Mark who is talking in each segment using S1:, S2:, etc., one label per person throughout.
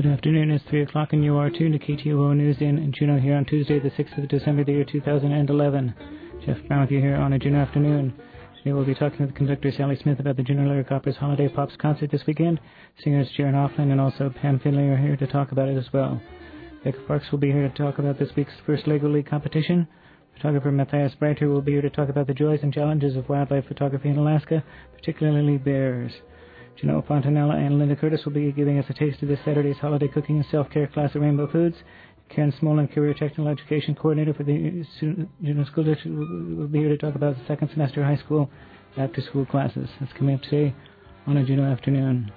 S1: Good afternoon, it's 3 o'clock and you are tuned to KTOO News in Juneau here on Tuesday the 6th of December the year 2011. Jeff Brown with you here on a Juneau afternoon. Today we'll be talking with conductor Sally Smith about the Juneau Lyric Opera's Holiday Pops concert this weekend. Singers Jaron Offline and also Pam Finley are here to talk about it as well. Becca Parks will be here to talk about this week's first Lego League competition. Photographer Matthias Breiter will be here to talk about the joys and challenges of wildlife photography in Alaska, particularly bears. Janelle Fontanella and Linda Curtis will be giving us a taste of this Saturday's holiday cooking and self-care class at Rainbow Foods. Karen Smolin, Career Technical Education Coordinator for the Juneau School District, will be here to talk about the second semester high school after-school classes. That's coming up today on a Juneau afternoon.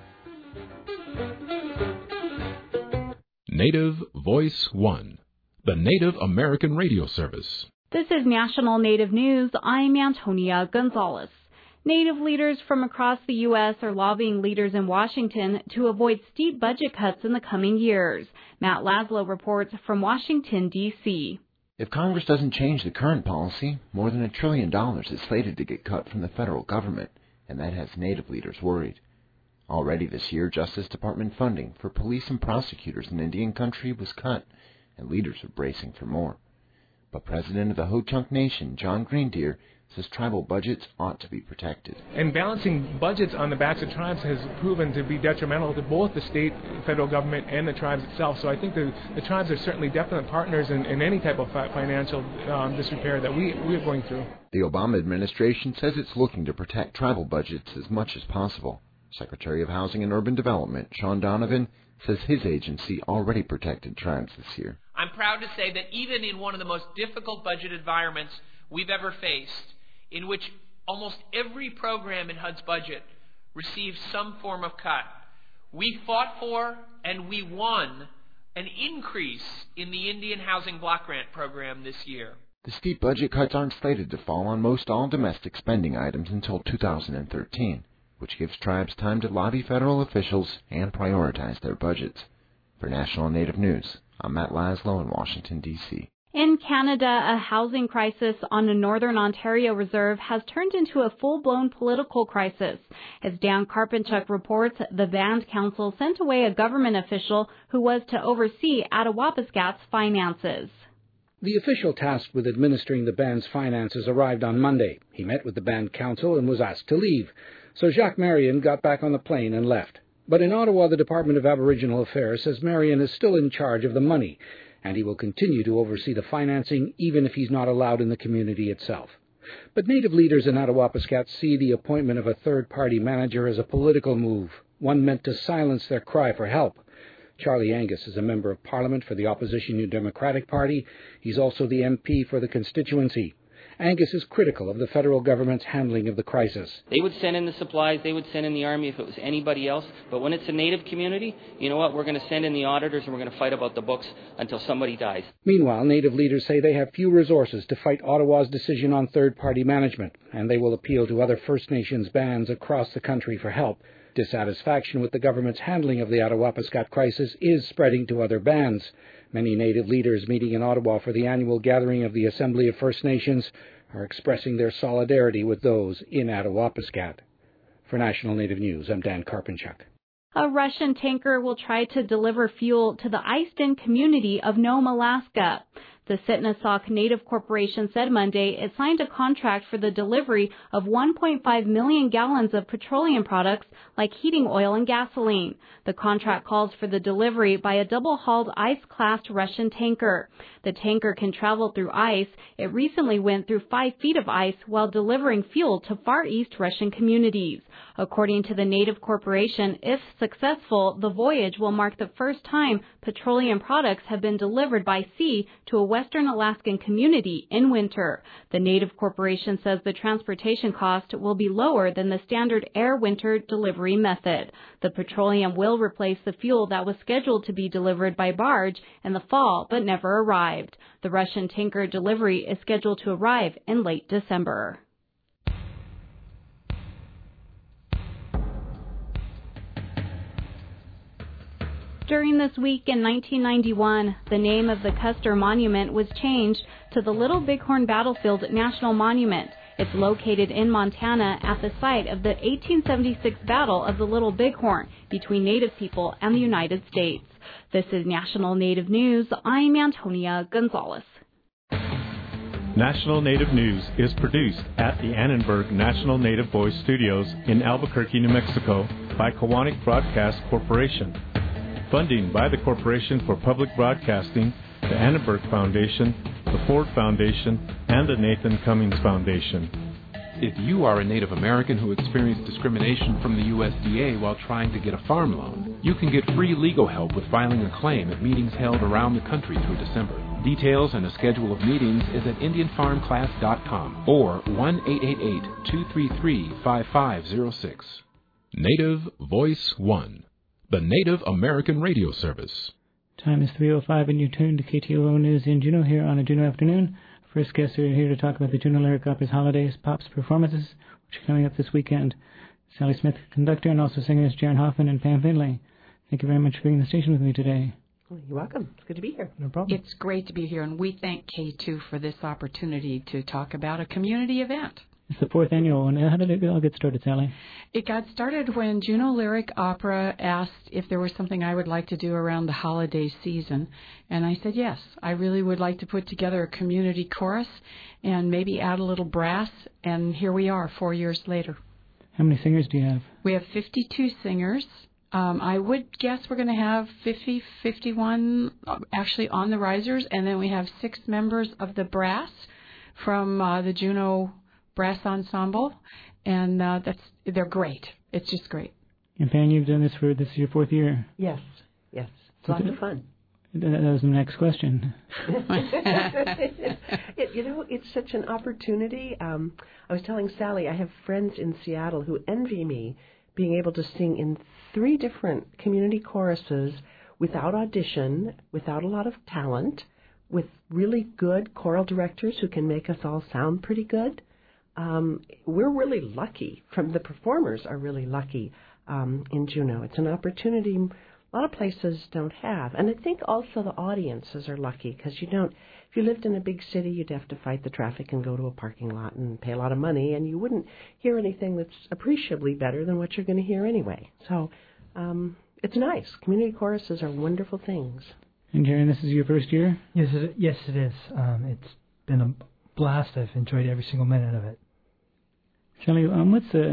S2: Native Voice One, the Native American radio service.
S3: This is National Native News. I'm Antonia Gonzalez. Native leaders from across the U.S. are lobbying leaders in Washington to avoid steep budget cuts in the coming years. Matt Laszlo reports from Washington, D.C.
S4: If Congress doesn't change the current policy, more than $1 trillion is slated to get cut from the federal government, and that has Native leaders worried. Already this year, Justice Department funding for police and prosecutors in Indian country was cut, and leaders are bracing for more. But President of the Ho-Chunk Nation, John Greendeer, says tribal budgets ought to be protected.
S5: And balancing budgets on the backs of tribes has proven to be detrimental to both the state, federal government, and the tribes itself. So I think the tribes are certainly definite partners in any type of financial disrepair that we are going through.
S4: The Obama administration says it's looking to protect tribal budgets as much as possible. Secretary of Housing and Urban Development, Sean Donovan, says his agency already protected tribes this year.
S6: I'm proud to say that even in one of the most difficult budget environments we've ever faced, in which almost every program in HUD's budget received some form of cut, we fought for and we won an increase in the Indian Housing Block Grant program this year.
S4: The steep budget cuts aren't slated to fall on most all domestic spending items until 2013, which gives tribes time to lobby federal officials and prioritize their budgets. For National Native News, I'm Matt Laszlo in Washington, D.C.
S3: In Canada, a housing crisis on the Northern Ontario Reserve has turned into a full-blown political crisis. As Dan Karpinchuk reports, the Band Council sent away a government official who was to oversee Attawapiscat's finances.
S7: The official tasked with administering the band's finances arrived on Monday. He met with the Band Council and was asked to leave. So Jacques Marion got back on the plane and left. But in Ottawa, the Department of Aboriginal Affairs says Marion is still in charge of the money, and he will continue to oversee the financing even if he's not allowed in the community itself. But Native leaders in Attawapiskat see the appointment of a third-party manager as a political move, one meant to silence their cry for help. Charlie Angus is a member of Parliament for the opposition New Democratic Party. He's also the MP for the constituency. Angus is critical of the federal government's handling of the crisis.
S8: They would send in the supplies, they would send in the army if it was anybody else, but when it's a Native community, you know what, we're going to send in the auditors and we're going to fight about the books until somebody dies.
S7: Meanwhile, Native leaders say they have few resources to fight Ottawa's decision on third-party management, and they will appeal to other First Nations bands across the country for help. Dissatisfaction with the government's handling of the Attawapiskat crisis is spreading to other bands. Many Native leaders meeting in Ottawa for the annual gathering of the Assembly of First Nations are expressing their solidarity with those in Attawapiskat. For National Native News, I'm Dan Karpinchuk.
S3: A Russian tanker will try to deliver fuel to the iced-in community of Nome, Alaska. The Sitnasauk Native Corporation said Monday it signed a contract for the delivery of 1.5 million gallons of petroleum products like heating oil and gasoline. The contract calls for the delivery by a double-hulled ice-classed Russian tanker. The tanker can travel through ice. It recently went through 5 feet of ice while delivering fuel to Far East Russian communities. According to the Native Corporation, if successful, the voyage will mark the first time petroleum products have been delivered by sea to a Western Alaskan community in winter. The Native Corporation says the transportation cost will be lower than the standard air winter delivery method. The petroleum will replace the fuel that was scheduled to be delivered by barge in the fall but never arrived. The Russian tanker delivery is scheduled to arrive in late December. During this week in 1991, the name of the Custer Monument was changed to the Little Bighorn Battlefield National Monument. It's located in Montana at the site of the 1876 Battle of the Little Bighorn between Native people and the United States. This is National Native News. I'm Antonia Gonzalez.
S9: National Native News is produced at the Annenberg National Native Voice Studios in Albuquerque, New Mexico by Kiwanis Broadcast Corporation. Funding by the Corporation for Public Broadcasting, the Annenberg Foundation, the Ford Foundation, and the Nathan Cummings Foundation.
S2: If you are a Native American who experienced discrimination from the USDA while trying to get a farm loan, you can get free legal help with filing a claim at meetings held around the country through December. Details and a schedule of meetings is at IndianFarmClass.com or 1-888-233-5506. Native Voice One, the Native American radio service.
S1: Time is 3:05 and you tune to KTOO News in Juneau here on a Juneau afternoon. First guests are here to talk about the Juneau Lyric Opera's holidays, Pops performances, which are coming up this weekend. Sally Smith, conductor, and also singers Jaron Hoffman and Pam Finley. Thank you very much for being in the station with me today.
S10: Well, you're welcome. It's good to be here.
S1: No problem.
S11: It's great to be here, and we thank K2 for this opportunity to talk about a community event.
S1: It's the 4th annual one. How did it all get started, Sally?
S11: It got started when Juneau Lyric Opera asked if there was something I would like to do around the holiday season. And I said yes. I really would like to put together a community chorus and maybe add a little brass. And here we are 4 years later.
S1: How many singers do you have?
S11: We have 52 singers. I would guess we're going to have 50, 51 actually on the risers. And then we have 6 members of the brass from the Juneau Brass Ensemble, and they're great. It's just great.
S1: And Pam, you've done this is your 4th year.
S10: Yes. It's lots of fun.
S1: That was the next question.
S10: It's such an opportunity. I was telling Sally, I have friends in Seattle who envy me being able to sing in 3 different community choruses without audition, without a lot of talent, with really good choral directors who can make us all sound pretty good. We're really lucky. The performers are really lucky in Juneau. It's an opportunity a lot of places don't have. And I think also the audiences are lucky because if you lived in a big city, you'd have to fight the traffic and go to a parking lot and pay a lot of money, and you wouldn't hear anything that's appreciably better than what you're going to hear anyway. So it's nice. Community choruses are wonderful things.
S1: And Jaron, this is your 1st year?
S12: Yes, it is. It's been a blast. I've enjoyed every single minute of it.
S1: Sally, my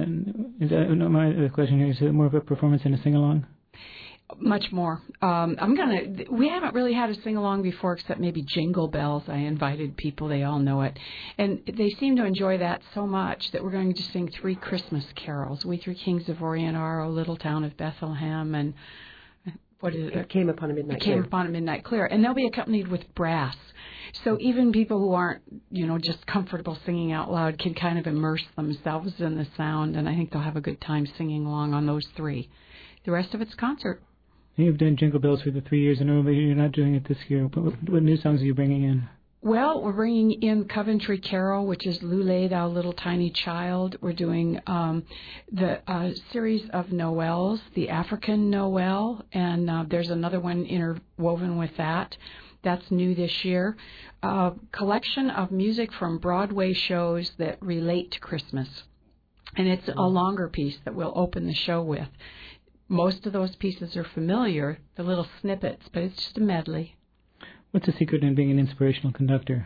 S1: question here, is it more of a performance than a sing-along?
S11: Much more. We haven't really had a sing-along before except maybe Jingle Bells. I invited people, they all know it. And they seem to enjoy that so much that we're going to sing 3 Christmas carols. We 3 Kings of Orient are, O Little Town of Bethlehem, and what is it?
S10: It Came Upon a Midnight Clear.
S11: Came Upon a Midnight Clear. And they'll be accompanied with brass. So even people who aren't, just comfortable singing out loud can kind of immerse themselves in the sound, and I think they'll have a good time singing along on those 3. The rest of it's concert.
S1: You've done Jingle Bells for the 3 years in a row, but you're not doing it this year. What new songs are you bringing in?
S11: Well, we're bringing in Coventry Carol, which is Lulay, Thou Little Tiny Child. We're doing the series of Noels, the African Noel, and there's another one interwoven with that. That's new this year. Collection of music from Broadway shows that relate to Christmas. And it's a longer piece that we'll open the show with. Most of those pieces are familiar, the little snippets, but it's just a medley.
S1: What's the secret in being an inspirational conductor?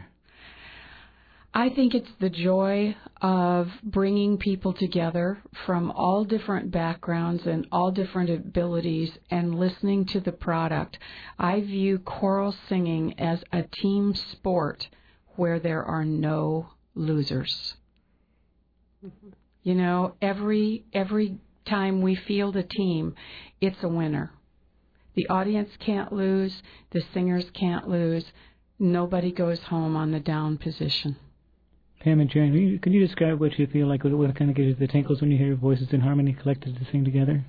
S11: I think it's the joy of bringing people together from all different backgrounds and all different abilities and listening to the product. I view choral singing as a team sport where there are no losers. Mm-hmm. Every time we field a team, it's a winner. The audience can't lose. The singers can't lose. Nobody goes home on the down position.
S1: Pam and Jaron, can you describe what you feel like? What kind of gives you the tinkles when you hear your voices in harmony collected to sing together?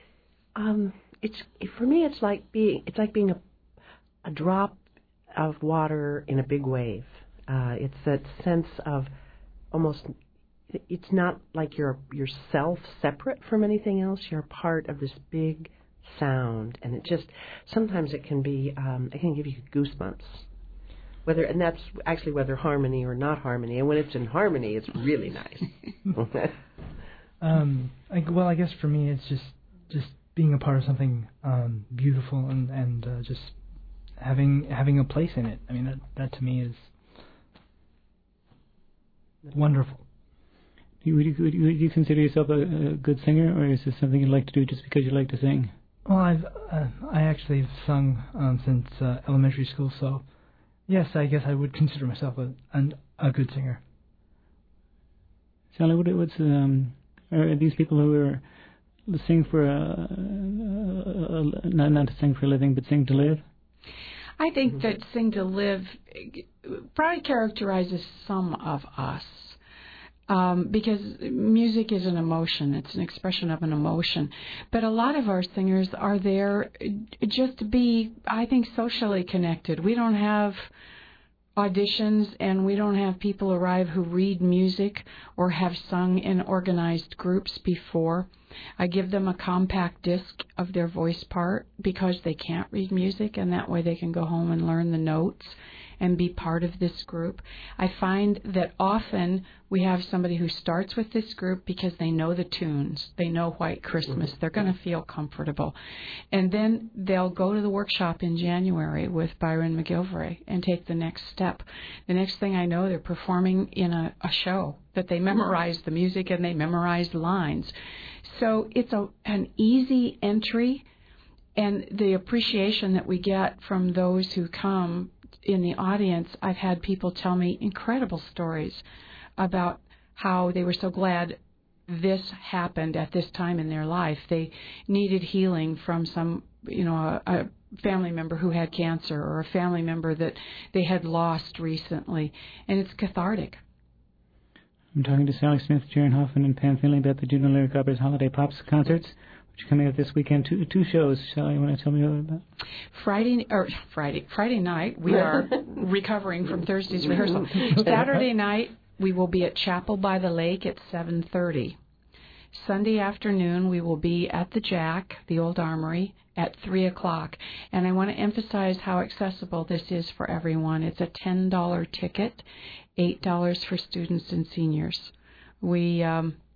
S10: For me, it's like being a drop of water in a big wave. It's that sense of almost. It's not like you're yourself separate from anything else. You're part of this big sound, and sometimes it can be it can give you goosebumps. And that's actually whether harmony or not harmony. And when it's in harmony, it's really nice.
S12: I guess for me, it's just being a part of something beautiful and just having a place in it. I mean, that to me is wonderful.
S1: Would you consider yourself a good singer, or is this something you'd like to do just because you like to sing?
S12: Well, I actually have sung since elementary school, so yes, I guess I would consider myself a good singer.
S1: Sally, what's are these people who are sing for not to sing for a living, but sing to live?
S11: I think that sing to live probably characterizes some of us. Because music is an emotion. It's an expression of an emotion. But a lot of our singers are there just to be, I think, socially connected. We don't have auditions, and we don't have people arrive who read music or have sung in organized groups before. I give them a compact disc of their voice part because they can't read music, and that way they can go home and learn the notes and be part of this group. I find that often we have somebody who starts with this group because they know the tunes. They know White Christmas. They're going to feel comfortable. And then they'll go to the workshop in January with Byron McGilvray and take the next step. The next thing I know, they're performing in a show that they memorize the music and they memorize lines. So it's an easy entry, and the appreciation that we get from those who come in the audience, I've had people tell me incredible stories about how they were so glad this happened at this time in their life. They needed healing from some, a family member who had cancer or a family member that they had lost recently, and it's cathartic.
S1: I'm talking to Sally Smith, Jaron Hoffman, and Pam Finley about the Juneau Lyric Opera's Holiday Pops concerts, which are coming up this weekend. Two shows. Sally, you want to tell me about? Friday
S11: night, we are recovering from Thursday's rehearsal. Saturday night, we will be at Chapel by the Lake at 7:30. Sunday afternoon, we will be at the Jack, the Old Armory, at 3 o'clock. And I want to emphasize how accessible this is for everyone. It's a $10 ticket, $8 for students and seniors. We,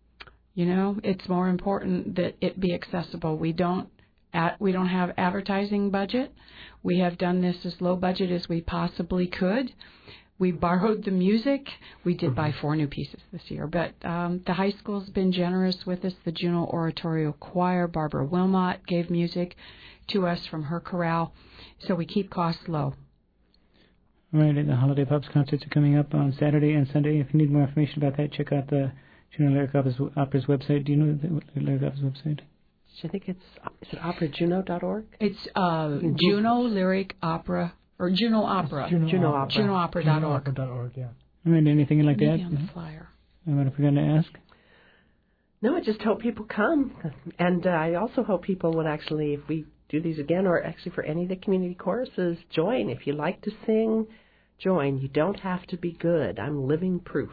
S11: it's more important that it be accessible. We don't have advertising budget. We have done this as low budget as we possibly could. We borrowed the music. We did buy 4 new pieces this year, but the high school's been generous with us. The Juneau Oratorio Choir, Barbara Wilmot, gave music to us from her chorale, so we keep costs low.
S1: All right, the Holiday Pops concerts are coming up on Saturday and Sunday. If you need more information about that, check out the Juneau Lyric Opera's website. Do you know the Lyric Opera's website?
S10: I think is it operajuneau.org?
S11: It's Juneau Lyric Opera. Or Juneau Opera.
S10: Juneau Opera.
S12: JuneauOpera.org, yeah.
S1: All right, anything you'd like to add?
S11: On the flyer.
S1: What I forgot to ask?
S10: No, I just hope people come. And I also hope people would actually, if we do these again, or actually for any of the community choruses, join. If you like to sing, join. You don't have to be good. I'm living proof.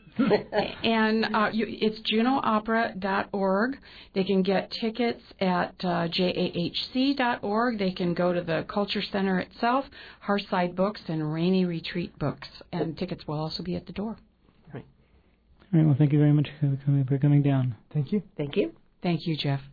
S11: And it's JuneauOpera.org. They can get tickets at JAHC.org. They can go to the Culture Center itself, Hearthside Books, and Rainy Retreat Books. And tickets will also be at the door.
S10: Right.
S1: All right, well, thank you very much for coming down.
S12: Thank you.
S10: Thank you.
S11: Thank you, Jeff.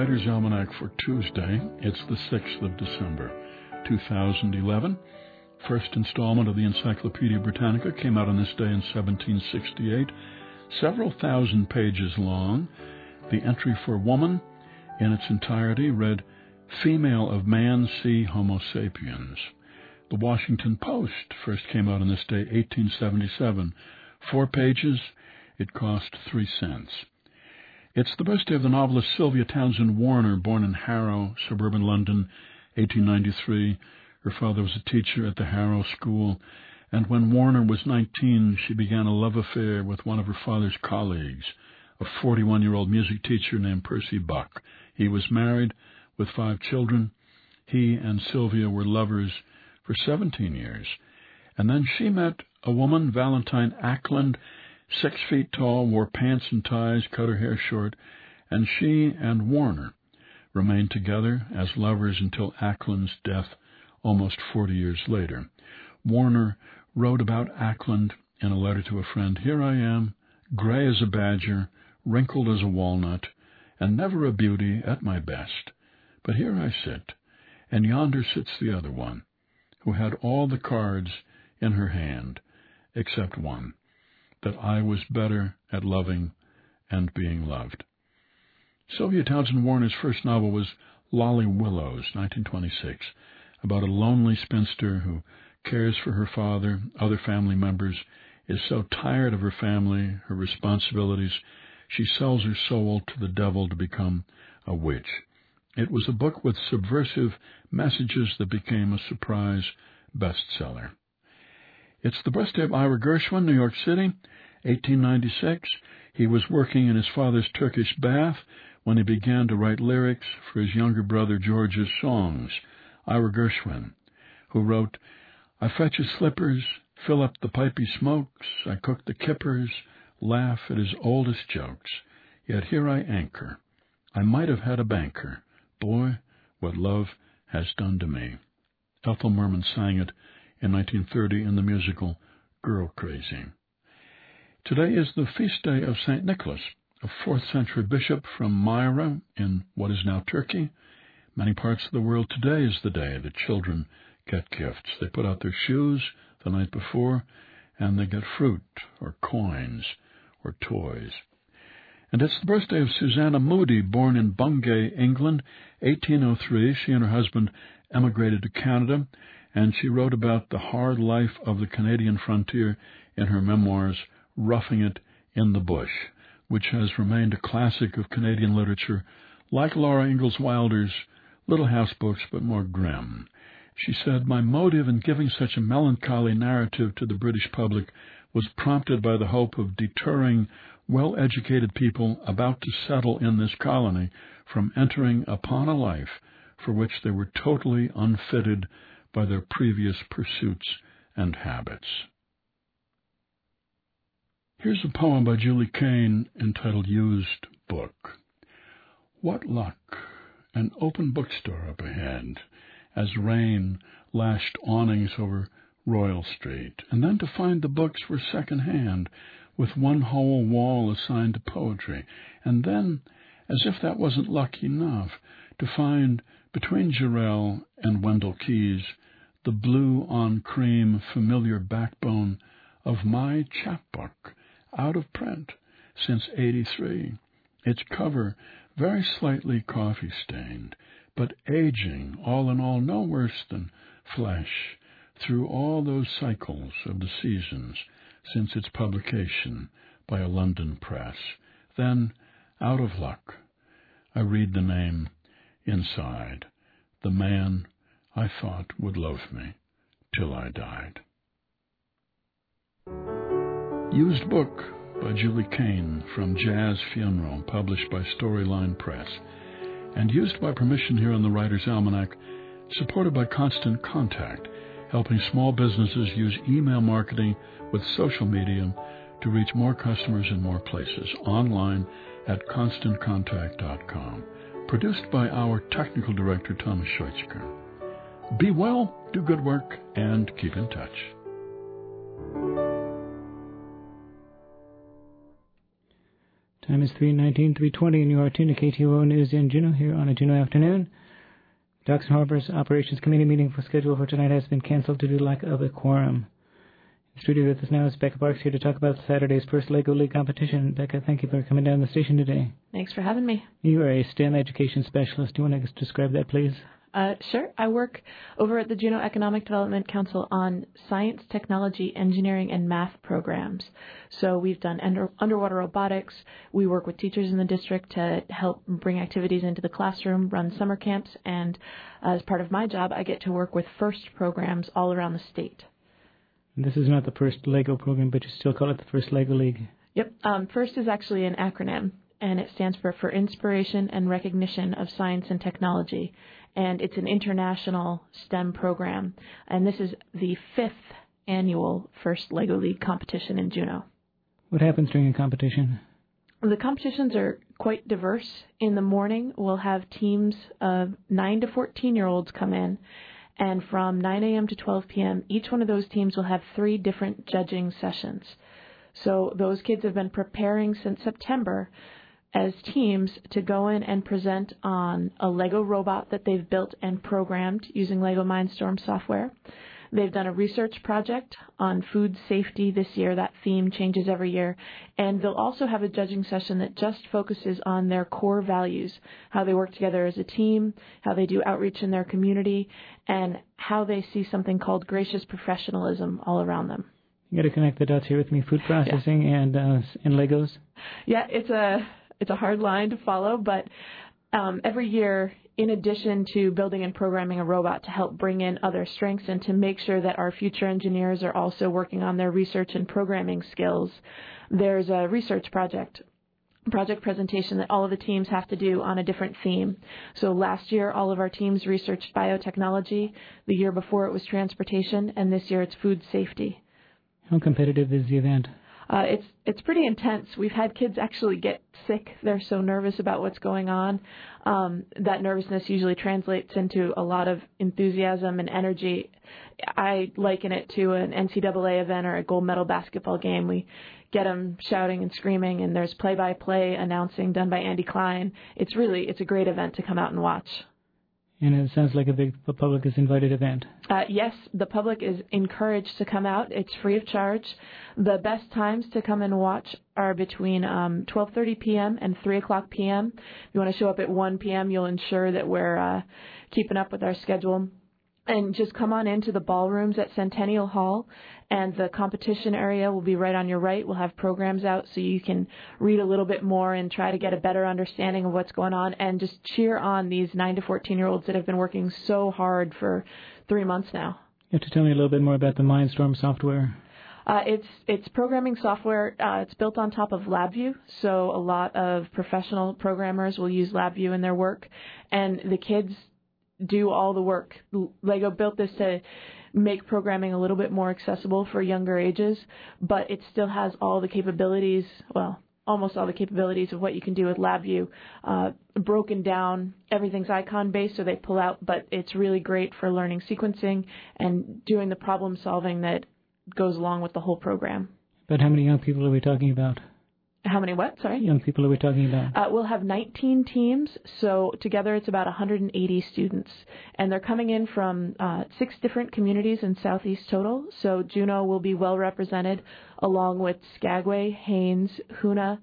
S13: Writer's Almanac for Tuesday. It's the 6th of December, 2011. First installment of the Encyclopedia Britannica came out on this day in 1768, several thousand pages long. The entry for woman in its entirety read, "Female of man, see Homo sapiens." The Washington Post first came out on this day, 1877. 4 pages. It cost 3 cents. It's the birthday of the novelist Sylvia Townsend Warner, born in Harrow, suburban London, 1893. Her father was a teacher at the Harrow School, and when Warner was 19, she began a love affair with one of her father's colleagues, a 41-year-old music teacher named Percy Buck. He was married with 5 children. He and Sylvia were lovers for 17 years. And then she met a woman, Valentine Ackland, 6 feet tall, wore pants and ties, cut her hair short, and she and Warner remained together as lovers until Ackland's death almost 40 years later. Warner wrote about Ackland in a letter to a friend, "Here I am, gray as a badger, wrinkled as a walnut, and never a beauty at my best. But here I sit, and yonder sits the other one, who had all the cards in her hand, except one, that I was better at loving and being loved." Sylvia Townsend Warner's first novel was Lolly Willows, 1926, about a lonely spinster who cares for her father, other family members, is so tired of her family, her responsibilities, she sells her soul to the devil to become a witch. It was a book with subversive messages that became a surprise bestseller. It's the birthday of Ira Gershwin, New York City, 1896. He was working in his father's Turkish bath when he began to write lyrics for his younger brother George's songs. Ira Gershwin, who wrote, "I fetch his slippers, fill up the pipe he smokes, I cook the kippers, laugh at his oldest jokes, yet here I anchor. I might have had a banker. Boy, what love has done to me." Ethel Merman sang it in 1930 in the musical Girl Crazy. Today is the feast day of St. Nicholas, a 4th century bishop from Myra in what is now Turkey. Many parts of the world today is the day that children get gifts. They put out their shoes the night before, and they get fruit or coins or toys. And it's the birthday of Susanna Moodie, born in Bungay, England, 1803. She and her husband emigrated to Canada, and she wrote about the hard life of the Canadian frontier in her memoirs, Roughing It in the Bush, which has remained a classic of Canadian literature, like Laura Ingalls Wilder's Little House books, but more grim. She said, "My motive in giving such a melancholy narrative to the British public was prompted by the hope of deterring well-educated people about to settle in this colony from entering upon a life for which they were totally unfitted by their previous pursuits and habits." Here's a poem by Julie Kane entitled Used Book. What luck, an open bookstore up ahead, as rain lashed awnings over Royal Street, and then to find the books were second-hand, with one whole wall assigned to poetry, and then, as if that wasn't luck enough, to find, between Jarrell and Wendell Keys, the blue-on-cream familiar backbone of my chapbook, out of print since '83, its cover very slightly coffee-stained, but aging, all in all, no worse than flesh, through all those cycles of the seasons since its publication by a London press. Then, out of luck, I read the name inside, the man I thought would loathe me till I died. Used Book by Julie Kane from Jazz Funeral, published by Storyline Press, and used by permission here on the Writer's Almanac, supported by Constant Contact, helping small businesses use email marketing with social media to reach more customers in more places, online at ConstantContact.com. Produced by our technical director, Thomas Schweitzker. Be well, do good work, and keep in touch.
S1: Time is 3:19, 3:20, and you are tuned to KTOO News in Juneau here on a Juneau afternoon. Docks and Harbor's Operations Committee meeting scheduled for tonight has been canceled due to lack of a quorum. In the studio with us now is Becca Parks here to talk about Saturday's first LEGO League competition. Becca, thank you for coming down the station today.
S14: Thanks for having me.
S1: You are a STEM education specialist. Do you want to describe that, please?
S14: Sure. I work over at the Juneau Economic Development Council on science, technology, engineering, and math programs. So we've done underwater robotics. We work with teachers in the district to help bring activities into the classroom, run summer camps, and as part of my job, I get to work with FIRST programs all around the state.
S1: This is not the first LEGO program, but you still call it the first LEGO League.
S14: Yep. FIRST is actually an acronym, and it stands for Inspiration and Recognition of Science and Technology. And it's an international STEM program. And this is the 5th annual first LEGO League competition in Juneau.
S1: What happens during a competition?
S14: The competitions are quite diverse. In the morning, we'll have teams of 9 to 14-year-olds come in. And from 9 a.m. to 12 p.m., each one of those teams will have 3 different judging sessions. So those kids have been preparing since September as teams to go in and present on a LEGO robot that they've built and programmed using LEGO Mindstorm software. They've done a research project on food safety this year. That theme changes every year. And they'll also have a judging session that just focuses on their core values, how they work together as a team, how they do outreach in their community, and how they see something called gracious professionalism all around them.
S1: You got to connect the dots here with me. Food processing and Legos.
S14: Yeah, it's a hard line to follow, but every year, in addition to building and programming a robot to help bring in other strengths and to make sure that our future engineers are also working on their research and programming skills, there's a research project presentation that all of the teams have to do on a different theme. So last year, all of our teams researched biotechnology. The year before, it was transportation, and this year it's food safety.
S1: How competitive is the event?
S14: It's pretty intense. We've had kids actually get sick. They're so nervous about what's going on. That nervousness usually translates into a lot of enthusiasm and energy. I liken it to an NCAA event or a gold medal basketball game. We get them shouting and screaming, and there's play-by-play announcing done by Andy Klein. It's a great event to come out and watch.
S1: And it sounds like the public is invited event.
S14: Yes, the public is encouraged to come out. It's free of charge. The best times to come and watch are between 12:30 p.m. and 3 o'clock p.m. If you want to show up at 1 p.m., you'll ensure that we're keeping up with our schedule. And just come on into the ballrooms at Centennial Hall, and the competition area will be right on your right. We'll have programs out so you can read a little bit more and try to get a better understanding of what's going on, and just cheer on these 9 to 14-year-olds that have been working so hard for 3 months now.
S1: You have to tell me a little bit more about the Mindstorm software.
S14: It's programming software. It's built on top of LabVIEW, so a lot of professional programmers will use LabVIEW in their work, and the kids do all the work. LEGO built this to make programming a little bit more accessible for younger ages, but it still has all the capabilities, well, almost all the capabilities of what you can do with LabVIEW, broken down. Everything's icon-based, so they pull out, but it's really great for learning sequencing and doing the problem solving that goes along with the whole program.
S1: But how many young people are we talking about?
S14: How many what? Sorry?
S1: Young people are we talking about?
S14: We'll have 19 teams, so together it's about 180 students. And they're coming in from 6 different communities in Southeast total. So Juneau will be well represented along with Skagway, Haines, Hoona,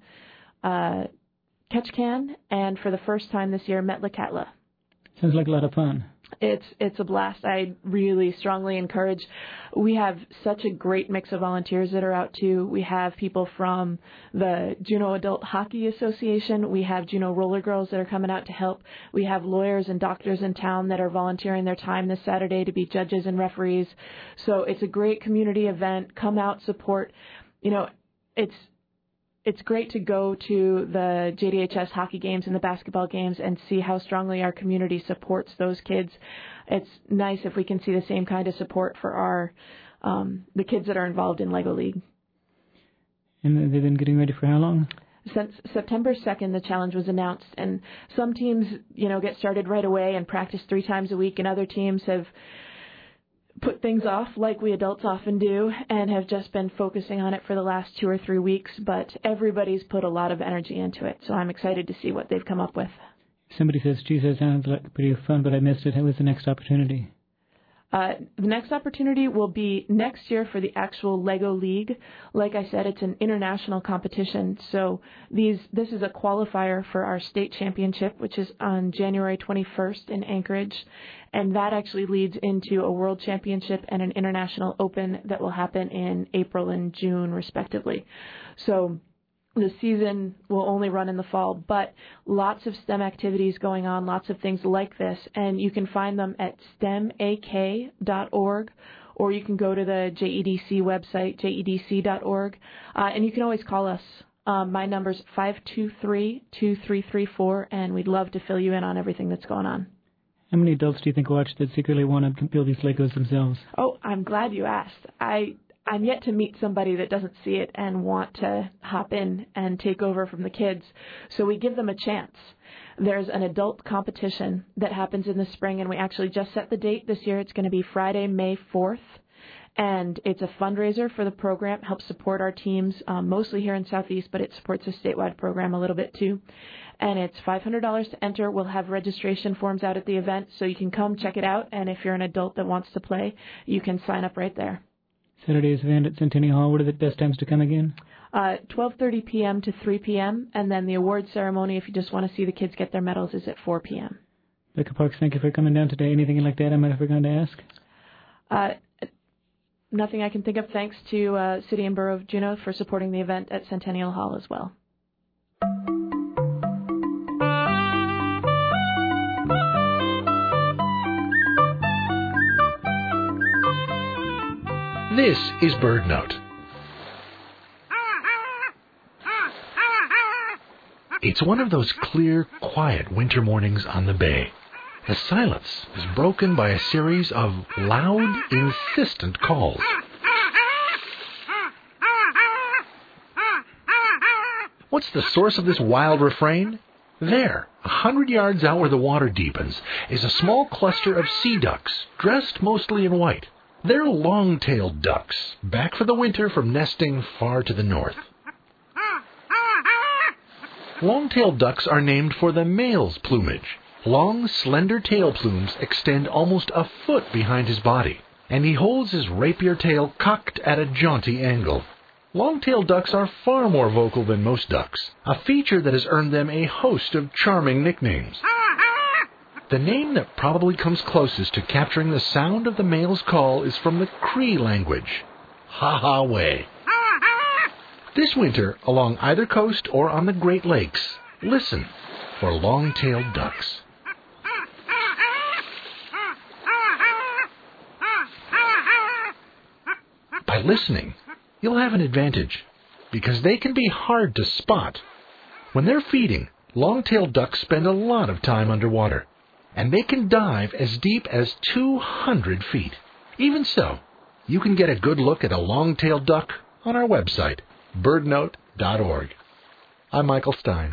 S14: Ketchikan, and for the first time this year, Metlakatla.
S1: Sounds like a lot of fun.
S14: It's a blast. I really strongly encourage. We have such a great mix of volunteers that are out too. We have people from the Juneau Adult Hockey Association. We have Juneau Roller Girls that are coming out to help. We have lawyers and doctors in town that are volunteering their time this Saturday to be judges and referees. So it's a great community event. Come out, support. You know, it's great to go to the JDHS hockey games and the basketball games and see how strongly our community supports those kids. It's nice if we can see the same kind of support for our the kids that are involved in LEGO League.
S1: And they've been getting ready for how long?
S14: Since September 2nd, the challenge was announced, and some teams, get started right away and practice 3 times a week, and other teams have put things off like we adults often do and have just been focusing on it for the last 2 or 3 weeks, but everybody's put a lot of energy into it, so I'm excited to see what they've come up with.
S1: Somebody says, geez, that sounds like pretty fun, but I missed it. How was the next opportunity?
S14: The next opportunity will be next year for the actual LEGO League. Like I said, it's an international competition, so this is a qualifier for our state championship, which is on January 21st in Anchorage, and that actually leads into a world championship and an international open that will happen in April and June, respectively. So the season will only run in the fall, but lots of STEM activities going on, lots of things like this, and you can find them at stemak.org, or you can go to the JEDC website, jedc.org, and you can always call us. My number's 523-2334, and we'd love to fill you in on everything that's going on.
S1: How many adults do you think watch that secretly want to build these Legos themselves?
S14: Oh, I'm glad you asked. I'm yet to meet somebody that doesn't see it and want to hop in and take over from the kids. So we give them a chance. There's an adult competition that happens in the spring, and we actually just set the date this year. It's going to be Friday, May 4th. And it's a fundraiser for the program, helps support our teams, mostly here in Southeast, but it supports a statewide program a little bit too. And it's $500 to enter. We'll have registration forms out at the event, so you can come check it out. And if you're an adult that wants to play, you can sign up right there.
S1: Saturday's event at Centennial Hall. What are the best times to come again?
S14: 12:30 p.m. to 3 p.m. And then the award ceremony, if you just want to see the kids get their medals, is at 4 p.m.
S1: Becca Parks, thank you for coming down today. Anything you'd like to add I might have forgotten to
S14: ask? Nothing I can think of. Thanks to City and Borough of Juneau for supporting the event at Centennial Hall as well.
S15: This is BirdNote. It's one of those clear, quiet winter mornings on the bay. The silence is broken by a series of loud, insistent calls. What's the source of this wild refrain? There, 100 yards out where the water deepens, is a small cluster of sea ducks, dressed mostly in white. They're long-tailed ducks, back for the winter from nesting far to the north. Long-tailed ducks are named for the male's plumage. Long, slender tail plumes extend almost a foot behind his body, and he holds his rapier tail cocked at a jaunty angle. Long-tailed ducks are far more vocal than most ducks, a feature that has earned them a host of charming nicknames. The name that probably comes closest to capturing the sound of the male's call is from the Cree language, ha-ha-way. This winter, along either coast or on the Great Lakes, listen for long-tailed ducks. By listening, you'll have an advantage, because they can be hard to spot. When they're feeding, long-tailed ducks spend a lot of time underwater, and they can dive as deep as 200 feet. Even so, you can get a good look at a long-tailed duck on our website, birdnote.org. I'm Michael Stein.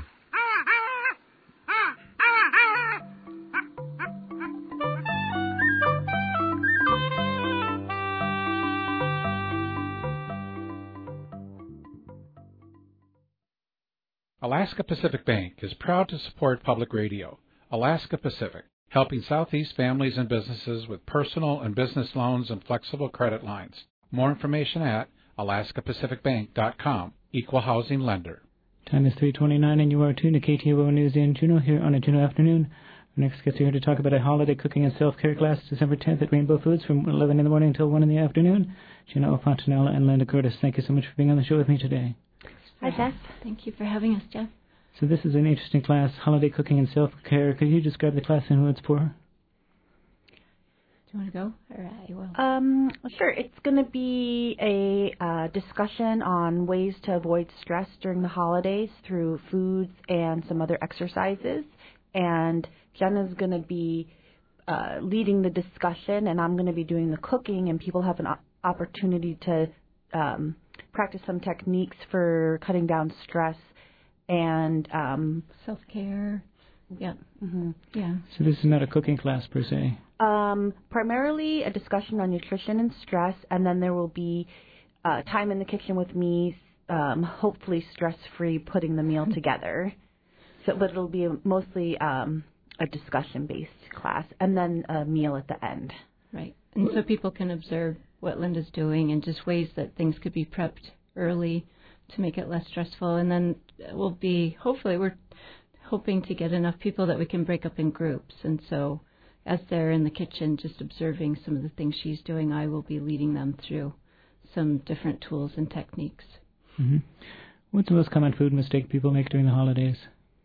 S16: Alaska Pacific Bank is proud to support public radio. Alaska Pacific, helping Southeast families and businesses with personal and business loans and flexible credit lines. More information at alaskapacificbank.com. Equal housing lender.
S1: Time is 3:29, and you are tuned to KTOO News in Juneau here on a Juneau afternoon. Our next guest here to talk about a holiday cooking and self-care class December 10th at Rainbow Foods from 11 in the morning until 1 in the afternoon. Gina Fontanella and Linda Curtis, thank you so much for being on the show with me today.
S3: Hi, Jeff. Thank you for having us, Jeff.
S1: So this is an interesting class, holiday cooking and self-care. Could you describe the class and who it's for?
S3: Do you want to go? Or I will.
S17: Sure. It's going to be a discussion on ways to avoid stress during the holidays through foods and some other exercises. And Jenna's going to be leading the discussion, and I'm going to be doing the cooking, and people have an opportunity to practice some techniques for cutting down stress and
S3: self-care. Yeah.
S17: Mm-hmm.
S3: Yeah.
S1: So this is not a cooking class per se.
S17: Primarily a discussion on nutrition and stress, and then there will be time in the kitchen with me, hopefully stress-free, putting the meal together. So, but it'll be mostly a discussion-based class, and then a meal at the end.
S18: Right, and so people can observe what Linda's doing and just ways that things could be prepped early to make it less stressful. And then we're hoping to get enough people that we can break up in groups. And so as they're in the kitchen just observing some of the things she's doing, I will be leading them through some different tools and techniques.
S1: Mm-hmm. What's the most common food mistake people make during the holidays?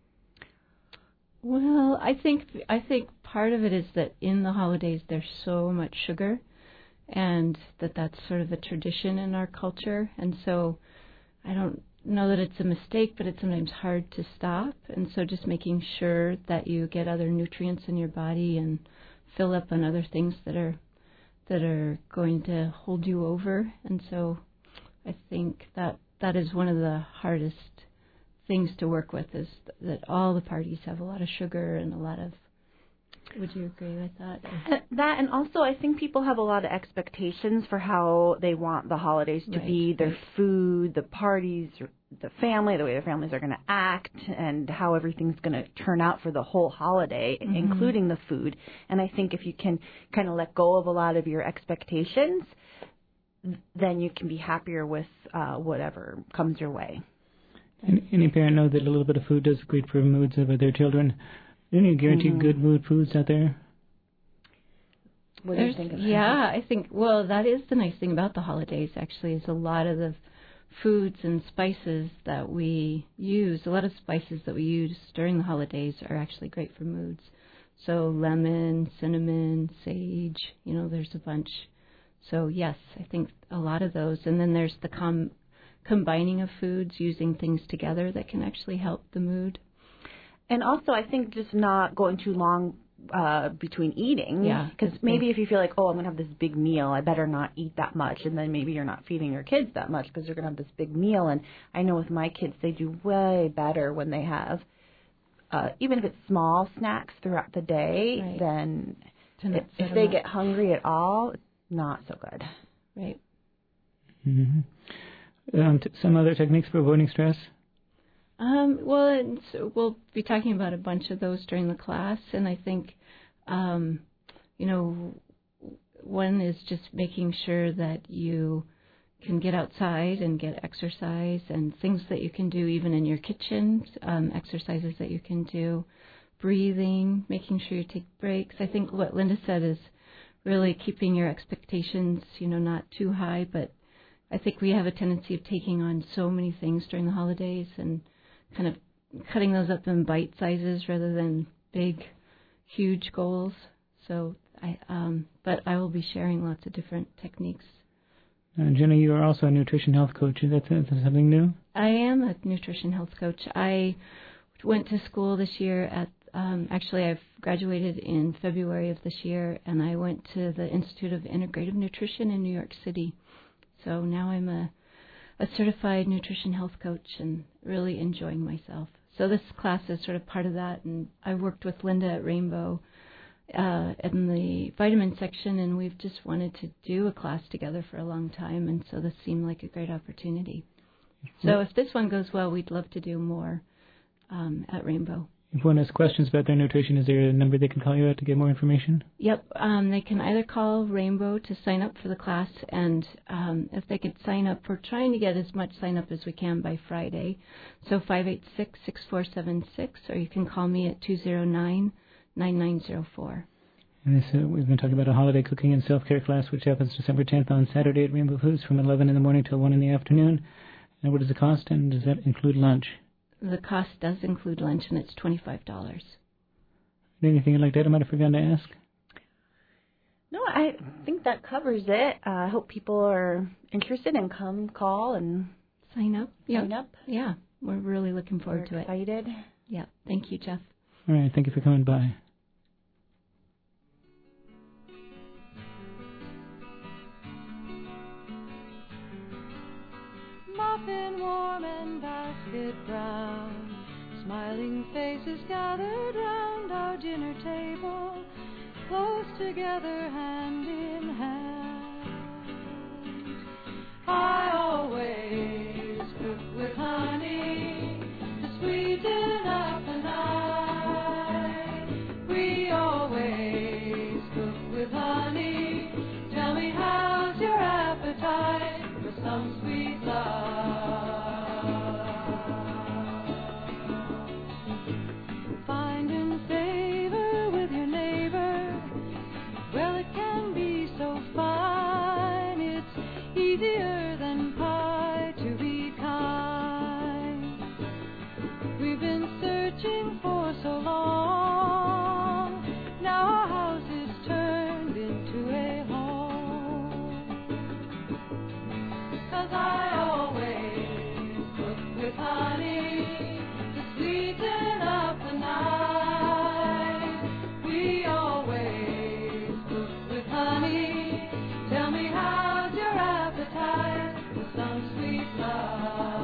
S18: Well, I think part of it is that in the holidays there's so much sugar, and that's sort of a tradition in our culture. And so I don't know that it's a mistake, but it's sometimes hard to stop. And so just making sure that you get other nutrients in your body and fill up on other things that are going to hold you over. And so I think that is one of the hardest things to work with, is that all the parties have a lot of sugar and a lot of... Would you agree with that?
S17: That, and also I think people have a lot of expectations for how they want the holidays to be, their food, the parties, the family, the way the families are going to act, and how everything's going to turn out for the whole holiday, including the food. And I think if you can kind of let go of a lot of your expectations, then you can be happier with whatever comes your way.
S1: Any parent knows that a little bit of food does great for moods of their children. Any guaranteed good mood foods out there?
S17: What do you think of that?
S18: Yeah, I think, well, that is the nice thing about the holidays, actually, is a lot of the foods and spices that we use, a lot of spices that we use during the holidays are actually great for moods. So lemon, cinnamon, sage, there's a bunch. So yes, I think a lot of those. And then there's the combining of foods, using things together that can actually help the mood.
S17: And also, I think just not going too long between eating.
S18: Yeah.
S17: Because maybe if you feel like, I'm going to have this big meal, I better not eat that much. And then maybe you're not feeding your kids that much because you're going to have this big meal. And I know with my kids, they do way better when they have, even if it's small snacks throughout the day, then if they get hungry at all, it's not so good.
S18: Right.
S1: Mm-hmm. Some other techniques for avoiding stress?
S18: We'll be talking about a bunch of those during the class, and I think, one is just making sure that you can get outside and get exercise, and things that you can do even in your kitchen, exercises that you can do, breathing, making sure you take breaks. I think what Linda said is really keeping your expectations, not too high, but I think we have a tendency of taking on so many things during the holidays and kind of cutting those up in bite sizes rather than big, huge goals. So but I will be sharing lots of different techniques.
S1: Jenna, you are also a nutrition health coach. Is that something new?
S18: I am a nutrition health coach. I went to school this year at, actually I've graduated in February of this year, and I went to the Institute of Integrative Nutrition in New York City. So now I'm a certified nutrition health coach and really enjoying myself. So this class is sort of part of that, and I worked with Linda at Rainbow in the vitamin section, and we've just wanted to do a class together for a long time, and so this seemed like a great opportunity. So if this one goes well, we'd love to do more at Rainbow.
S1: If one has questions about their nutrition, is there a number they can call you at to get more information?
S18: Yep. They can either call Rainbow to sign up for the class, and if they could sign up, we're trying to get as much sign up as we can by Friday. So 586-6476, or you can call me at 209-9904.
S1: And we've been talking about a holiday cooking and self-care class, which happens December 10th on Saturday at Rainbow Foods from 11 in the morning till 1 in the afternoon. And what is the cost, and does that include lunch?
S18: The cost does include lunch, and it's $25.
S1: Anything like that I might have forgotten to ask?
S17: No, I think that covers it. I hope people are interested and come call and
S18: sign up.
S17: Sign up.
S18: Yeah, we're really looking forward to it.
S17: Excited.
S18: Yeah, thank you, Jeff.
S1: All right, thank you for coming by.
S19: Muffin warm and basket brown, smiling faces gathered round our dinner table. close together, hand in hand. I always cook with honey to sweeten up the night. We always cook with honey. Tell me, how's your appetite for some sweet love? Finding favor with your neighbor, well, it can be so fine. It's easier than pie to be kind. We've been searching for so long. Now our house is turned into a home. 'Cause I always cook with honey to sweeten up the night. We always cook with honey. Tell me, how's your appetite for some sweet love?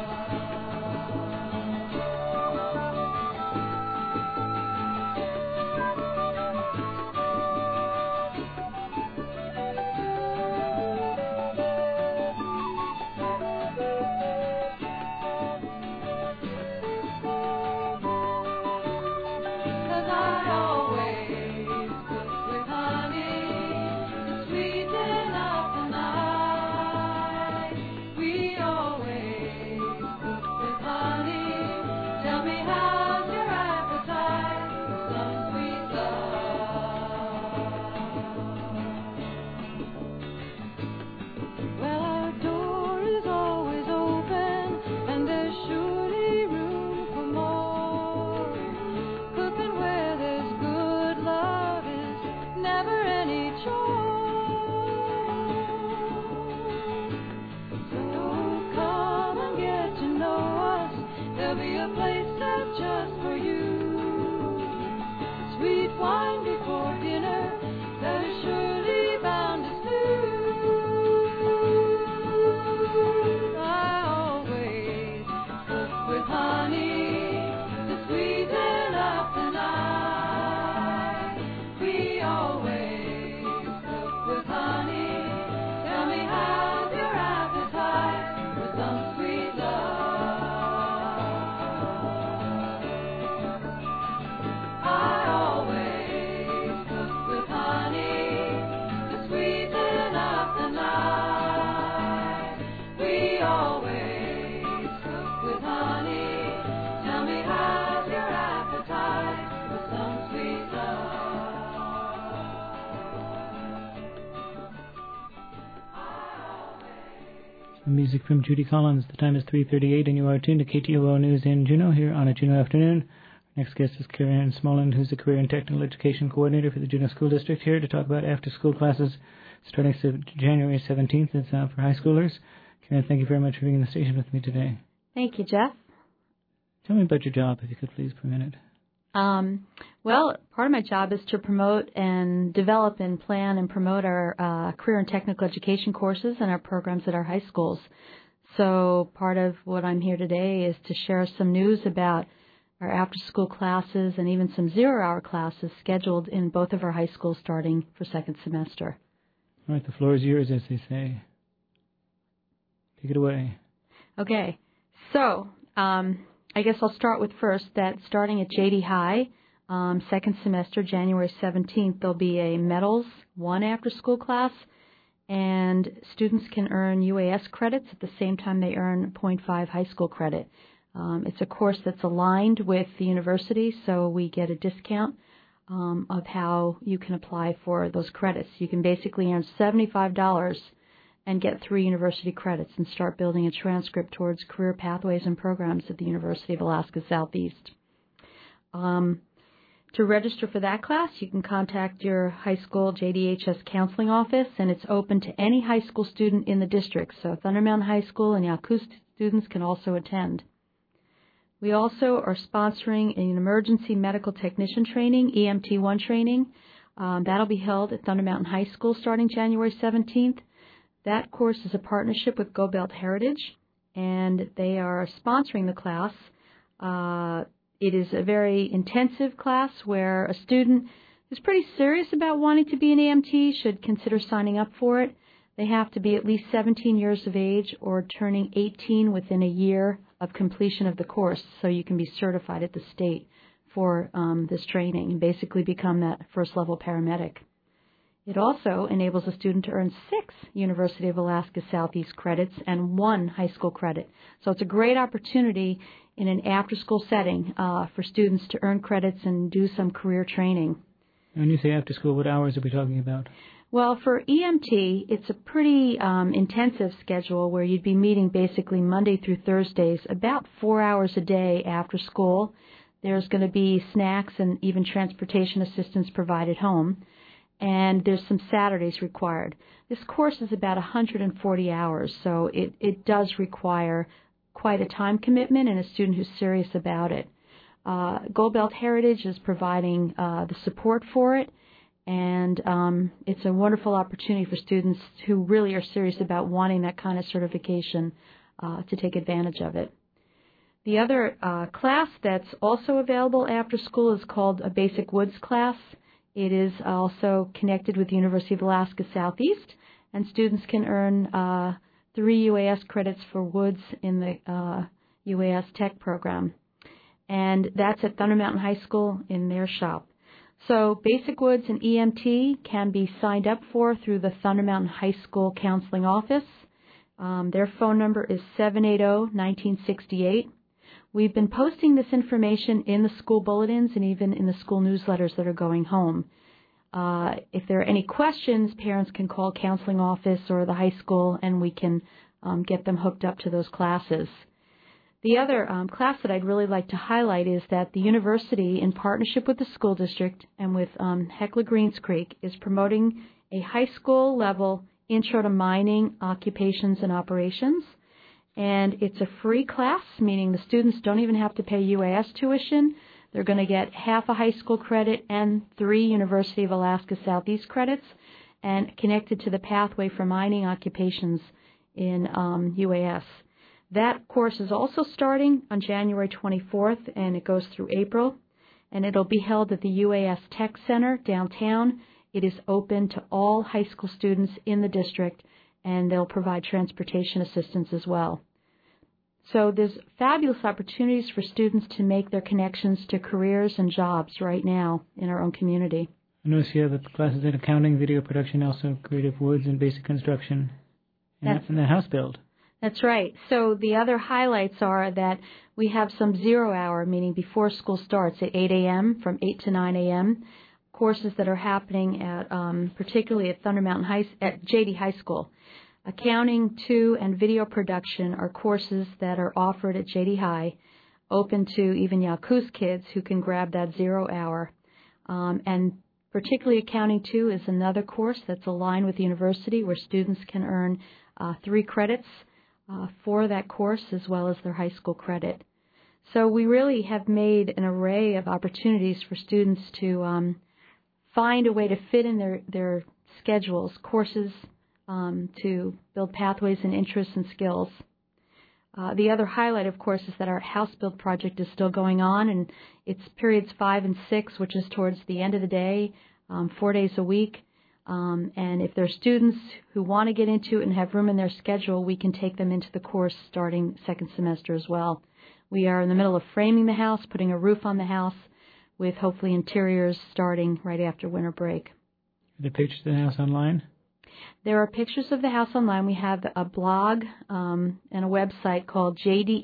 S1: Music from Judy Collins. The time is 3:38 and you are tuned to KTOO News in Juneau here on a Juneau afternoon. Our next guest is Karen Smolland, who's the Career and Technical Education Coordinator for the Juneau School District, here to talk about after-school classes starting January 17th. It's for high schoolers. Karen, thank you very much for being in the station with me today.
S20: Thank you, Jeff.
S1: Tell me about your job, if you could please, for a minute.
S20: Well, part of my job is to promote and develop and plan and promote our career and technical education courses and our programs at our high schools. So part of what I'm here today is to share some news about our after-school classes and even some zero-hour classes scheduled in both of our high schools starting for second semester.
S1: All right, the floor is yours, as they say. Take it away.
S20: Okay, so I guess I'll start with first that starting at JD High, second semester, January 17th, there'll be a Metals 1 after-school class, and students can earn UAS credits at the same time they earn 0.5 high school credit. It's a course that's aligned with the university, so we get a discount of how you can apply for those credits. You can basically earn $75 and get 3 university credits and start building a transcript towards career pathways and programs at the University of Alaska Southeast. To register for that class, you can contact your high school JDHS counseling office, and it's open to any high school student in the district. So Thunder Mountain High School and Yakuza students can also attend. We also are sponsoring an emergency medical technician training, EMT1 training. That'll be held at Thunder Mountain High School starting January 17th. That course is a partnership with Go Belt Heritage, and they are sponsoring the class. It is a very intensive class where a student who's pretty serious about wanting to be an EMT should consider signing up for it. They have to be at least 17 years of age or turning 18 within a year of completion of the course, so you can be certified at the state for this training and basically become that first-level paramedic. It also enables a student to earn 6 University of Alaska Southeast credits and 1 high school credit. So it's a great opportunity in an after-school setting for students to earn credits and do some career training.
S1: When you say after-school, what hours are we talking about?
S20: Well, for EMT, it's a pretty intensive schedule where you'd be meeting basically Monday through Thursdays, about 4 hours a day after school. There's going to be snacks and even transportation assistance provided home. And there's some Saturdays required. This course is about 140 hours, so it does require quite a time commitment and a student who's serious about it. Gold Belt Heritage is providing the support for it, and it's a wonderful opportunity for students who really are serious about wanting that kind of certification to take advantage of it. The other class that's also available after school is called a Basic Woods class. It is also connected with the University of Alaska Southeast, and students can earn 3 UAS credits for Woods in the UAS Tech program. And that's at Thunder Mountain High School in their shop. So Basic Woods and EMT can be signed up for through the Thunder Mountain High School Counseling Office. Their phone number is 780-1968. We've been posting this information in the school bulletins and even in the school newsletters that are going home. If there are any questions, parents can call counseling office or the high school, and we can get them hooked up to those classes. The other class that I'd really like to highlight is that the university, in partnership with the school district and with Hecla Greens Creek, is promoting a high school level Intro to Mining Occupations and Operations. And it's a free class, meaning the students don't even have to pay UAS tuition. They're going to get half a high school credit and 3 University of Alaska Southeast credits, and connected to the pathway for mining occupations in UAS. That course is also starting on January 24th, and it goes through April, and it'll be held at the UAS Tech Center downtown. It is open to all high school students in the district, and they'll provide transportation assistance as well. So there's fabulous opportunities for students to make their connections to careers and jobs right now in our own community.
S1: I notice here that the classes in accounting, video production, also creative woods and basic construction, and the house build.
S20: That's right. So the other highlights are that we have some 0 hour, meaning before school starts at 8 a.m. from 8 to 9 a.m., courses that are happening at particularly at Thunder Mountain at JD High School. Accounting 2 and video production are courses that are offered at JD High, open to even Yaku's kids who can grab that 0 hour. And particularly Accounting 2 is another course that's aligned with the university where students can earn 3 credits for that course as well as their high school credit. So we really have made an array of opportunities for students to find a way to fit in their schedules, courses, to build pathways and interests and skills. The other highlight, of course, is that our house build project is still going on, and it's periods 5 and 6, which is towards the end of the day, 4 days a week. And if there are students who want to get into it and have room in their schedule, we can take them into the course starting second semester as well. We are in the middle of framing the house, putting a roof on the house, with hopefully interiors starting right after winter break.
S1: Are there pictures of the house online?
S20: There are pictures of the house online. We have a blog and a website called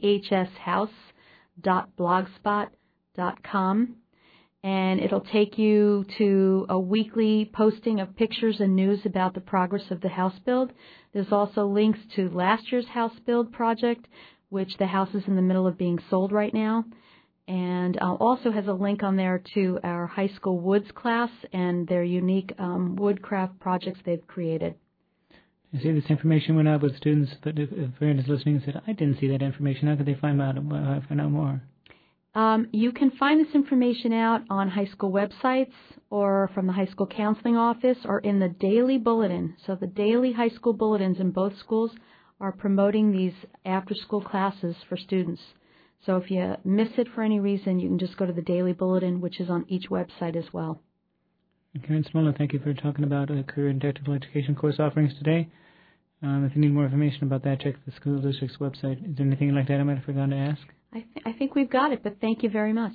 S20: jdhshouse.blogspot.com, and it'll take you to a weekly posting of pictures and news about the progress of the house build. There's also links to last year's house build project, which the house is in the middle of being sold right now, and also has a link on there to our high school woods class and their unique woodcraft projects they've created.
S1: I see this information went out with students, but if a parent is listening and said, I didn't see that information, how could they find out more?
S20: You can find this information out on high school websites or from the high school counseling office or in the daily bulletin. So the daily high school bulletins in both schools are promoting these after-school classes for students. So if you miss it for any reason, you can just go to the daily bulletin, which is on each website as well.
S1: Karen Smola, thank you for talking about career and technical education course offerings today. If you need more information about that, check the school district's website. Is there anything like that I might have forgotten to ask?
S20: I think we've got it, but thank you very much.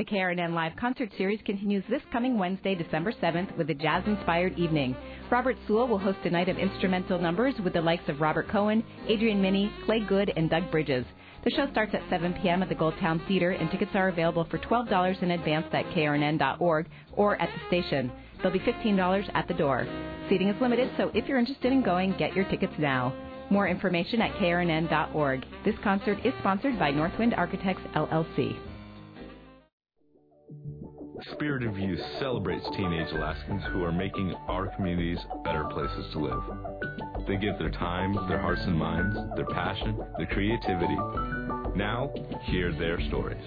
S21: The KRNN Live Concert Series continues this coming Wednesday, December 7th, with a jazz-inspired evening. Robert Sewell will host a night of instrumental numbers with the likes of Robert Cohen, Adrian Minnie, Clay Good, and Doug Bridges. The show starts at 7 p.m. at the Goldtown Theater, and tickets are available for $12 in advance at krnn.org or at the station. They'll be $15 at the door. Seating is limited, so if you're interested in going, get your tickets now. More information at krnn.org. This concert is sponsored by Northwind Architects, LLC.
S22: Spirit of Youth celebrates teenage Alaskans who are making our communities better places to live. They give their time, their hearts and minds, their passion, their creativity. Now, hear their stories.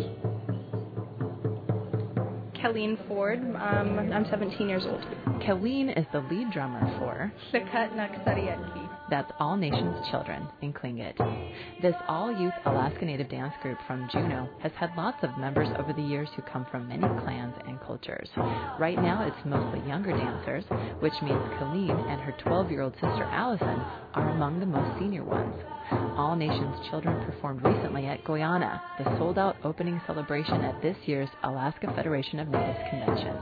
S23: Colleen Ford. I'm 17 years old.
S24: Colleen is the lead drummer for
S23: Sakatnak Sarietki.
S24: That's All Nations Children in Tlingit. This all-youth Alaska Native dance group from Juneau has had lots of members over the years who come from many clans and cultures. Right now it's mostly younger dancers, which means Colleen and her 12-year-old sister Allison are among the most senior ones. All Nations Children performed recently at Goiana, the sold-out opening celebration at this year's Alaska Federation of Natives Convention.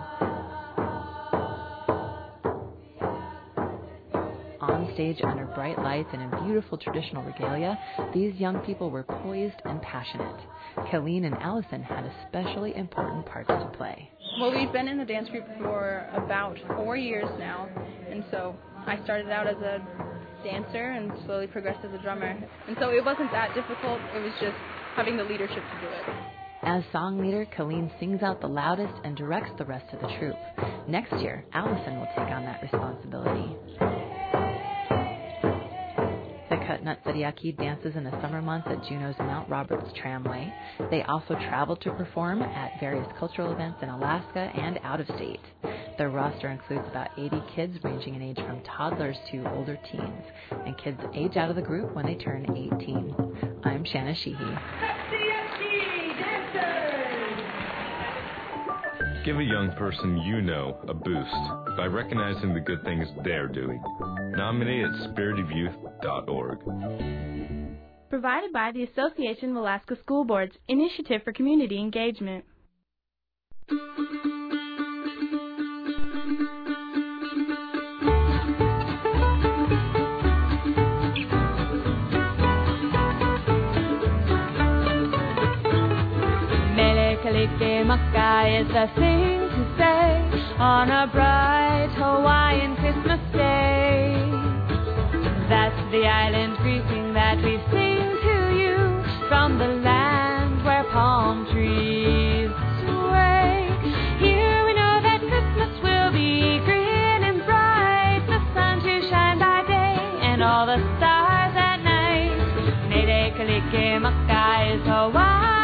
S24: On stage under bright lights and in beautiful traditional regalia, these young people were poised and passionate. Colleen and Allison had especially important parts to play.
S23: Well, we've been in the dance group for about 4 years now, and so I started out as a dancer and slowly progressed as a drummer. And so it wasn't that difficult, it was just having the leadership to do it.
S24: As song leader, Colleen sings out the loudest and directs the rest of the troupe. Next year, Allison will take on that responsibility. The Kutnut Sariaki dances in the summer months at Juneau's Mount Roberts Tramway. They also travel to perform at various cultural events in Alaska and out of state. Their roster includes about 80 kids ranging in age from toddlers to older teens, and kids age out of the group when they turn 18. I'm Shanna Sheehy.
S22: Give a young person you know a boost by recognizing the good things they're doing. Nominate at spiritofyouth.org.
S23: Provided by the Association of Alaska School Boards, Initiative for Community Engagement.
S19: Melekalike is the thing to say on a bright Hawaiian Christmas day. That's the island greeting that we sing to you from the land where palm trees sway. Here we know that Christmas will be green and bright, the sun to shine by day and all the stars at night. Melekalike Maka is Hawaii.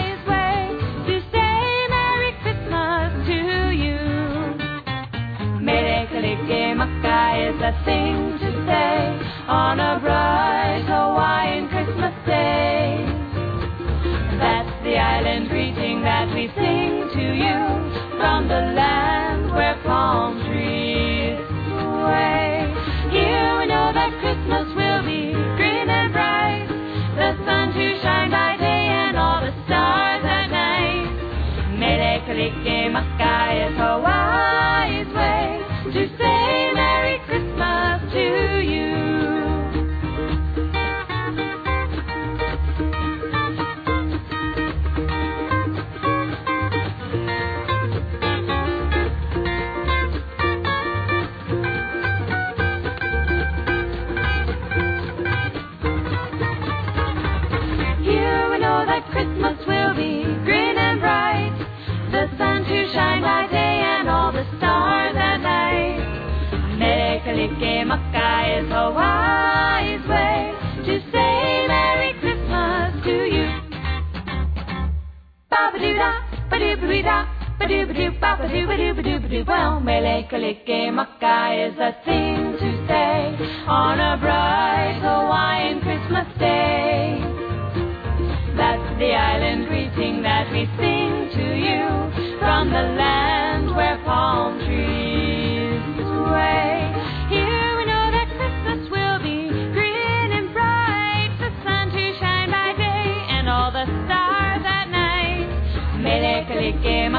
S19: Melekalike Maka is a thing to say on a bright Hawaiian Christmas day. That's the island greeting that we sing to you from the land where palm trees sway. Here we know that Christmas will be green and bright, the sun to shine by day and all the stars at night. Melekalike Maka is Hawaii's way to say Merry Christmas to you. Here we know that Christmas will be green and bright, the sun to shine by day and all the stars at night. Melekalike Maka is Hawaii's way to say Merry Christmas to you. Ba-ba-doo-da, ba-doo-ba-doo-da, ba-doo-ba-doo, ba-ba-doo-ba-doo-ba-doo. Well, Melekalike Maka is a thing to say on a bright Hawaiian Christmas day. That's the island greeting that we sing to you from the land where palm trees sway. Here we know that Christmas will be green and bright, the sun to shine by day and all the stars at night. Melekalike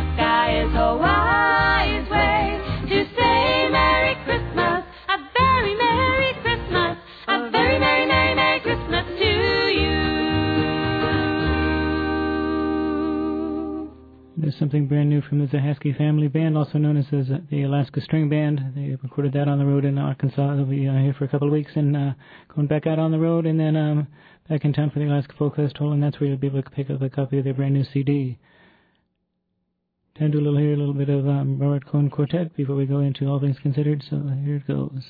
S1: something brand new from the Zahaski Family Band, also known as the Alaska String Band. They recorded that on the road in Arkansas. They'll be here for a couple of weeks and going back out on the road, and then back in town for the Alaska Folk Festival, and that's where you'll be able to pick up a copy of their brand new CD. Time to hear a little bit of Robert Cohen Quartet before we go into All Things Considered, so here it goes.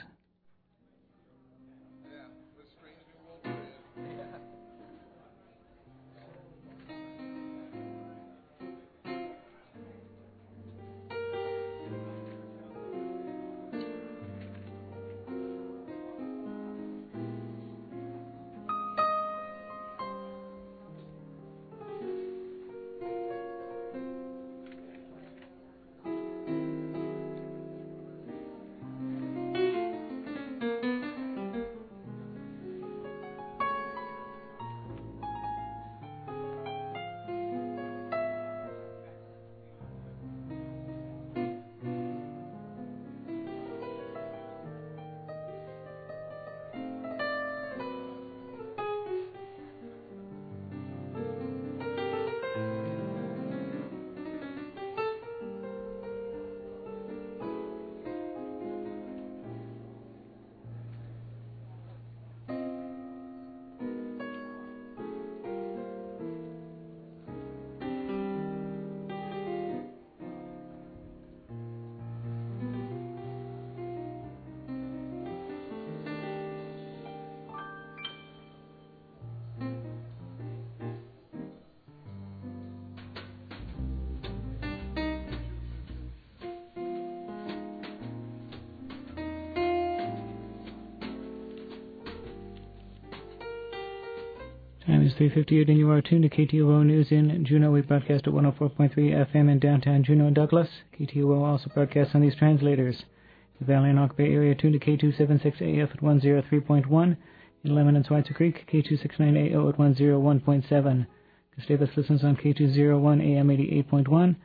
S1: Time is 3:58 and you are tuned to KTOO News in Juneau. We broadcast at 104.3 FM in downtown Juneau and Douglas. KTOO also broadcasts on these translators. The Valley and Oak Bay area tuned to K276AF at 103.1. In Lemon and Schweitzer Creek, K269AO at 101.7. Gustavus listens on K201 AM 88.1.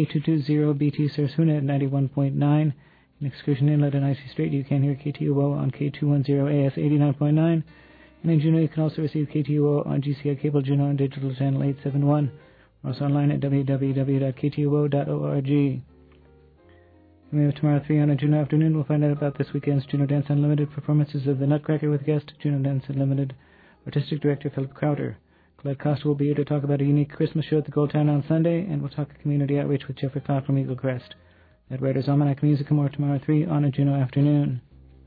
S1: K220BT Sarsuna at 91.9. In Excursion Inlet and Icy Strait, you can hear KTOO on K210AF 89.9. And in Juneau, you can also receive KTOO on GCI Cable Juneau and Digital Channel 871. We're also online at www.ktoo.org. Coming up tomorrow at 3 on a Juneau afternoon, we'll find out about this weekend's Juneau Dance Unlimited performances of the Nutcracker with guest Juneau Dance Unlimited Artistic Director Philip Crowder. Colette Costa will be here to talk about a unique Christmas show at the Gold Town on Sunday, and we'll talk community outreach with Jeffrey Cloud from Eagle Crest. That Writer's Almanac Music more tomorrow at 3 on a Juneau afternoon.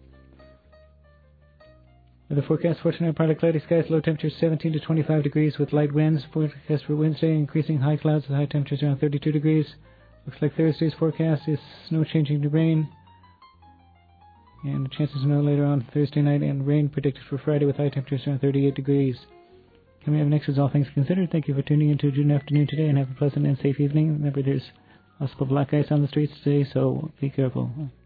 S1: The forecast for tonight, partly cloudy skies, low temperatures 17 to 25 degrees with light winds. Forecast for Wednesday, increasing high clouds with high temperatures around 32 degrees. Looks like Thursday's forecast is snow changing to rain. And chances of snow later on Thursday night, and rain predicted for Friday with high temperatures around 38 degrees. Coming up next is All Things Considered. Thank you for tuning in to June afternoon today, and have a pleasant and safe evening. Remember, there's lots of black ice on the streets today, so be careful.